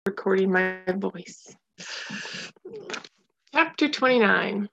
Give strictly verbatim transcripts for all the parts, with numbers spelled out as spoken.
recording my voice. Chapter twenty-nine.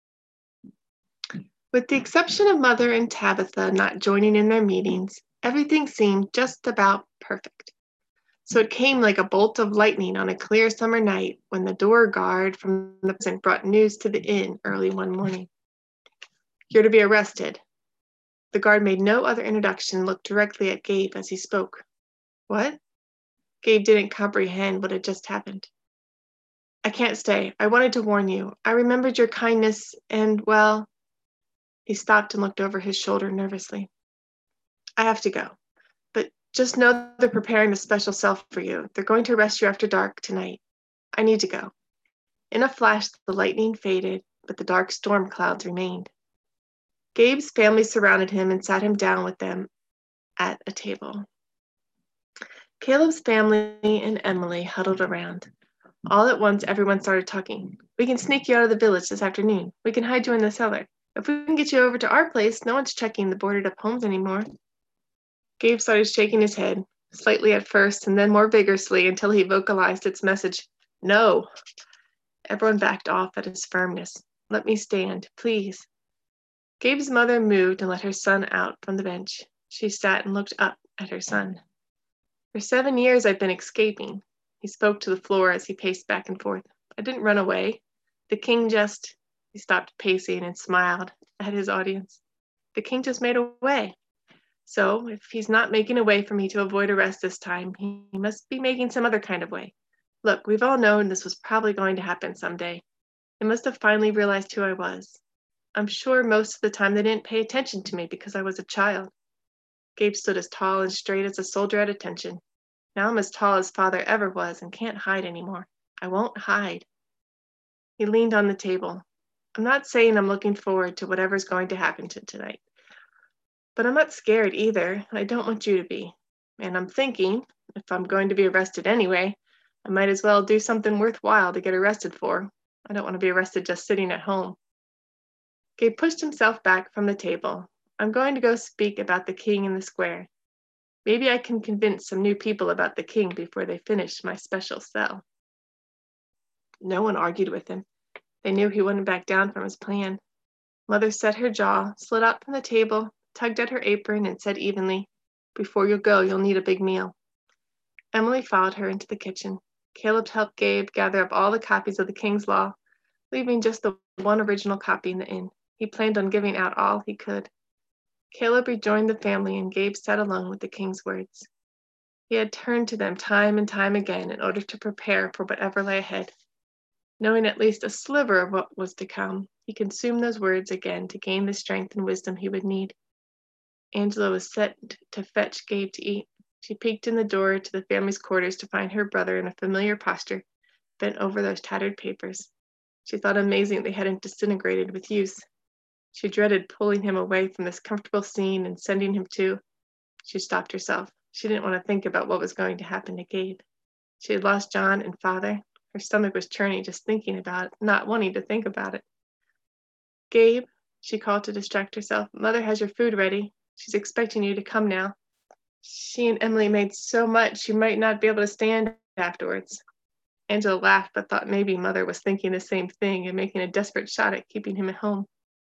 With the exception of Mother and Tabitha not joining in their meetings, everything seemed just about perfect. So it came like a bolt of lightning on a clear summer night when the door guard from the prison brought news to the inn early one morning. "You're to be arrested." The guard made no other introduction and looked directly at Gabe as he spoke. "What?" Gabe didn't comprehend what had just happened. "I can't stay. I wanted to warn you. I remembered your kindness and, well..." He stopped and looked over his shoulder nervously. "I have to go. But just know they're preparing a special cell for you. They're going to arrest you after dark tonight. I need to go." In a flash, the lightning faded, but the dark storm clouds remained. Gabe's family surrounded him and sat him down with them at a table. Caleb's family and Emily huddled around. All at once, everyone started talking. "We can sneak you out of the village this afternoon. We can hide you in the cellar. If we can get you over to our place, no one's checking the boarded-up homes anymore." Gabe started shaking his head, slightly at first, and then more vigorously until he vocalized its message. "No." Everyone backed off at his firmness. "Let me stand, please." Gabe's mother moved and let her son out from the bench. She sat and looked up at her son. "For seven years I've been escaping." He spoke to the floor as he paced back and forth. "I didn't run away. The king just..." He stopped pacing and smiled at his audience. "The king just made a way. So, if he's not making a way for me to avoid arrest this time, he must be making some other kind of way. Look, we've all known this was probably going to happen someday. They must have finally realized who I was. I'm sure most of the time they didn't pay attention to me because I was a child." Gabe stood as tall and straight as a soldier at attention. "Now I'm as tall as father ever was and can't hide anymore. I won't hide." He leaned on the table. "I'm not saying I'm looking forward to whatever's going to happen to tonight. But I'm not scared either, and I don't want you to be. And I'm thinking, if I'm going to be arrested anyway, I might as well do something worthwhile to get arrested for. I don't want to be arrested just sitting at home." Gabe pushed himself back from the table. "I'm going to go speak about the king in the square. Maybe I can convince some new people about the king before they finish my special cell." No one argued with him. They knew he wouldn't back down from his plan. Mother set her jaw, slid up from the table, tugged at her apron, and said evenly, "Before you go, you'll need a big meal." Emily followed her into the kitchen. Caleb helped Gabe gather up all the copies of the King's Law, leaving just the one original copy in the inn. He planned on giving out all he could. Caleb rejoined the family, and Gabe sat alone with the king's words. He had turned to them time and time again in order to prepare for whatever lay ahead. Knowing at least a sliver of what was to come, he consumed those words again to gain the strength and wisdom he would need. Angela was set to fetch Gabe to eat. She peeked in the door to the family's quarters to find her brother in a familiar posture, bent over those tattered papers. She thought amazing they hadn't disintegrated with use. She dreaded pulling him away from this comfortable scene and sending him to... She stopped herself. She didn't want to think about what was going to happen to Gabe. She had lost John and father. Her stomach was churning just thinking about it, not wanting to think about it. "Gabe," she called to distract herself, "Mother has your food ready. She's expecting you to come now. She and Emily made so much you might not be able to stand afterwards." Angela laughed, but thought maybe Mother was thinking the same thing and making a desperate shot at keeping him at home.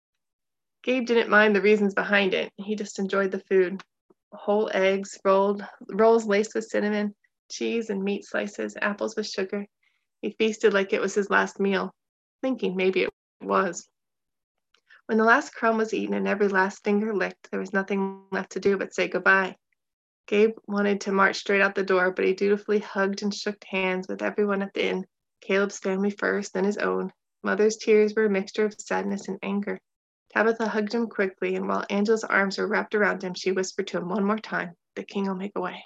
Gabe didn't mind the reasons behind it. He just enjoyed the food. Whole eggs, rolled, rolls laced with cinnamon, cheese and meat slices, apples with sugar. He feasted like it was his last meal, thinking maybe it was. When the last crumb was eaten and every last finger licked, there was nothing left to do but say goodbye. Gabe wanted to march straight out the door, but he dutifully hugged and shook hands with everyone at the inn, Caleb's family first, then his own. Mother's tears were a mixture of sadness and anger. Tabitha hugged him quickly, and while Angela's arms were wrapped around him, she whispered to him one more time, "The king will make a way."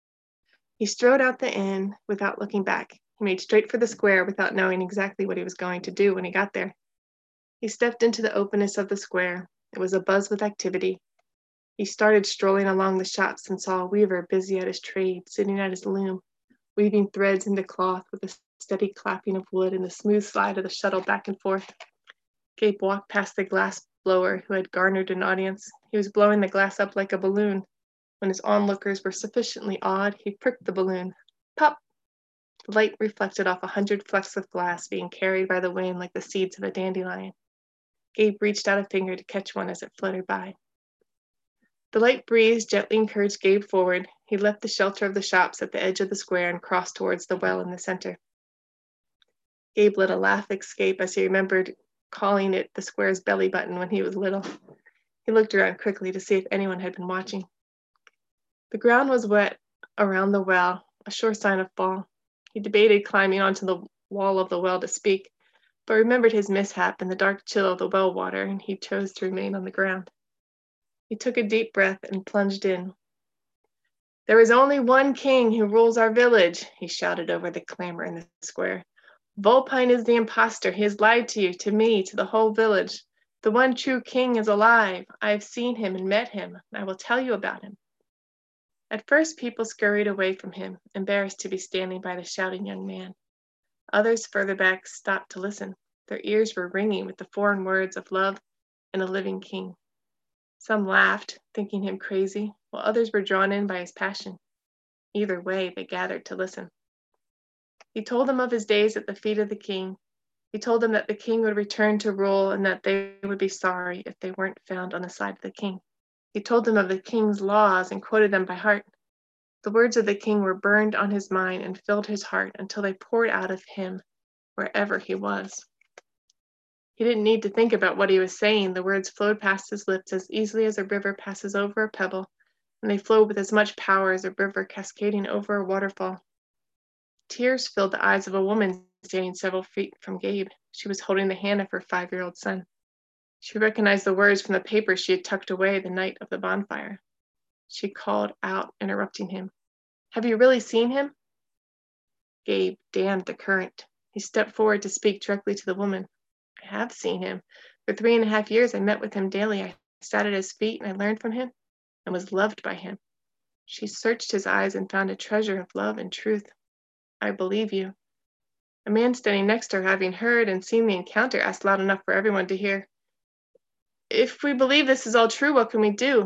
He strode out the inn without looking back. He made straight for the square without knowing exactly what he was going to do when he got there. He stepped into the openness of the square. It was abuzz with activity. He started strolling along the shops and saw a weaver busy at his trade, sitting at his loom, weaving threads into cloth with a steady clapping of wood and the smooth slide of the shuttle back and forth. Gabe walked past the glass blower who had garnered an audience. He was blowing the glass up like a balloon. When his onlookers were sufficiently awed, he pricked the balloon. Pop! The light reflected off a hundred flecks of glass being carried by the wind like the seeds of a dandelion. Gabe reached out a finger to catch one as it fluttered by. The light breeze gently encouraged Gabe forward. He left the shelter of the shops at the edge of the square and crossed towards the well in the center. Gabe let a laugh escape as he remembered calling it the square's belly button when he was little. He looked around quickly to see if anyone had been watching. The ground was wet around the well, a sure sign of fall. He debated climbing onto the wall of the well to speak, but remembered his mishap and the dark chill of the well water, and he chose to remain on the ground. He took a deep breath and plunged in. "There is only one king who rules our village," he shouted over the clamor in the square. "Vulpine is the impostor. He has lied to you, to me, to the whole village. The one true king is alive. I have seen him and met him. I will tell you about him." At first, people scurried away from him, embarrassed to be standing by the shouting young man. Others further back stopped to listen. Their ears were ringing with the foreign words of love and a living king. Some laughed, thinking him crazy, while others were drawn in by his passion. Either way, they gathered to listen. He told them of his days at the feet of the king. He told them that the king would return to rule and that they would be sorry if they weren't found on the side of the king. He told them of the king's laws and quoted them by heart. The words of the king were burned on his mind and filled his heart until they poured out of him wherever he was. He didn't need to think about what he was saying. The words flowed past his lips as easily as a river passes over a pebble, and they flowed with as much power as a river cascading over a waterfall. Tears filled the eyes of a woman standing several feet from Gabe. She was holding the hand of her five-year-old son. She recognized the words from the paper she had tucked away the night of the bonfire. She called out, interrupting him. "Have you really seen him?" Gabe dammed the current. He stepped forward to speak directly to the woman. "I have seen him. For three and a half years I met with him daily. I sat at his feet and I learned from him and was loved by him." She searched his eyes and found a treasure of love and truth. "I believe you." A man standing next to her, having heard and seen the encounter, asked loud enough for everyone to hear, "If we believe this is all true, what can we do?"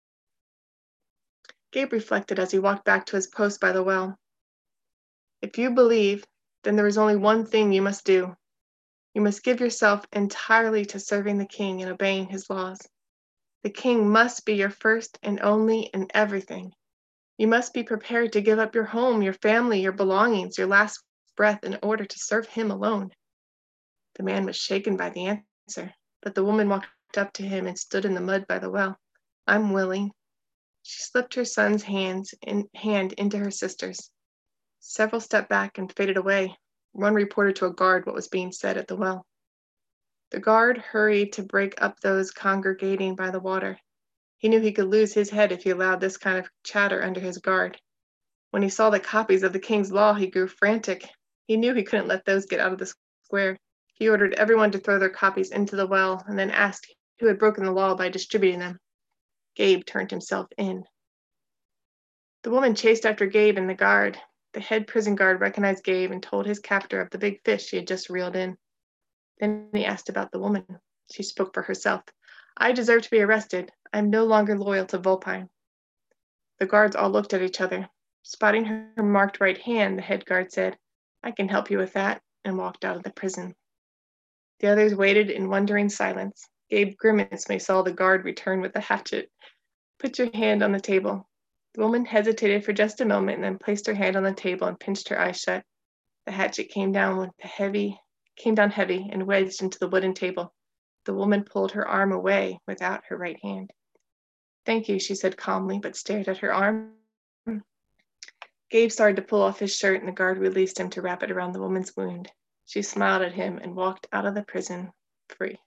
Gabe reflected as he walked back to his post by the well. "If you believe, then there is only one thing you must do. You must give yourself entirely to serving the king and obeying his laws. The king must be your first and only and everything. You must be prepared to give up your home, your family, your belongings, your last breath in order to serve him alone." The man was shaken by the answer, but the woman walked up to him and stood in the mud by the well. "I'm willing." She slipped her son's hands in, hand into her sister's. Several stepped back and faded away. One reported to a guard what was being said at the well. The guard hurried to break up those congregating by the water. He knew he could lose his head if he allowed this kind of chatter under his guard. When he saw the copies of the king's law, he grew frantic. He knew he couldn't let those get out of the square. He ordered everyone to throw their copies into the well and then asked who had broken the law by distributing them. Gabe turned himself in. The woman chased after Gabe and the guard. The head prison guard recognized Gabe and told his captor of the big fish she had just reeled in. Then he asked about the woman. She spoke for herself. "I deserve to be arrested. I am no longer loyal to Vulpine." The guards all looked at each other. Spotting her marked right hand, the head guard said, "I can help you with that," and walked out of the prison. The others waited in wondering silence. Gabe grimaced when he saw the guard return with the hatchet. "Put your hand on the table." The woman hesitated for just a moment and then placed her hand on the table and pinched her eyes shut. The hatchet came down with a heavy, came down heavy and wedged into the wooden table. The woman pulled her arm away without her right hand. "Thank you," she said calmly, but stared at her arm. Gabe started to pull off his shirt, and the guard released him to wrap it around the woman's wound. She smiled at him and walked out of the prison free.